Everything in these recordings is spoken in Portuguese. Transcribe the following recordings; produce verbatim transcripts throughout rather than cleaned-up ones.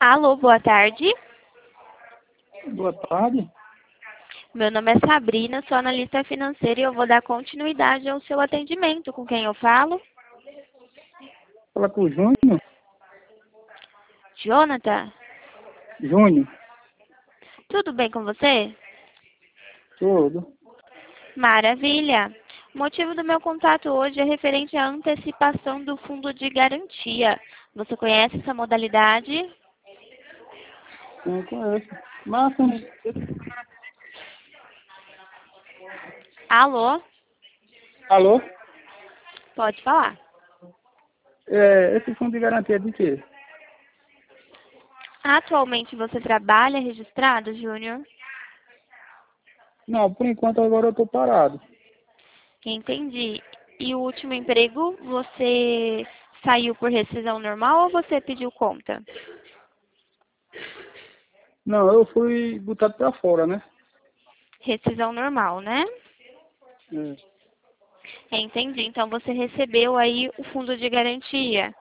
Alô, boa tarde. Boa tarde. Meu nome é Sabrina, sou analista financeira e eu vou dar continuidade ao seu atendimento. Com quem eu falo? Fala com o Júnior. Jonathan, Júnior. tudo bem com você? Tudo. Maravilha. O motivo do meu contato hoje é referente à antecipação do fundo de garantia. Você conhece essa modalidade? Não conheço. Mas assim, esse- Alô, alô? pode falar. É, esse fundo de garantia é de quê? Atualmente você trabalha registrado, Júnior? Não, por enquanto agora eu tô parado. Entendi. E o último emprego, você saiu por rescisão normal ou você pediu conta? Não, eu fui botado pra fora, né? Rescisão normal, né? É, Entendi. Então você recebeu aí o fundo de garantia.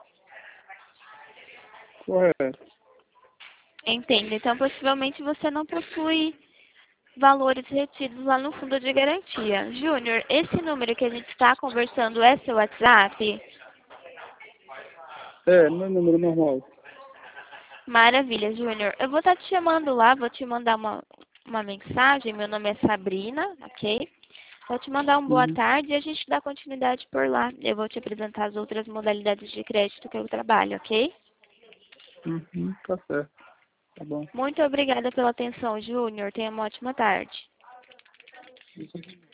correto. Entendo. Então possivelmente você não possui valores retidos lá no fundo de garantia. Júnior, esse número que a gente está conversando é seu WhatsApp? É, meu número normal. Maravilha, Júnior. Eu vou estar te chamando lá, vou te mandar uma, uma mensagem. Meu nome é Sabrina, ok? Vou te mandar um boa Uhum. tarde e a gente dá continuidade por lá. Eu vou te apresentar as outras modalidades de crédito que eu trabalho, ok? Uhum, tá certo. Tá bom. Muito obrigada pela atenção, Júnior. Tenha uma ótima tarde.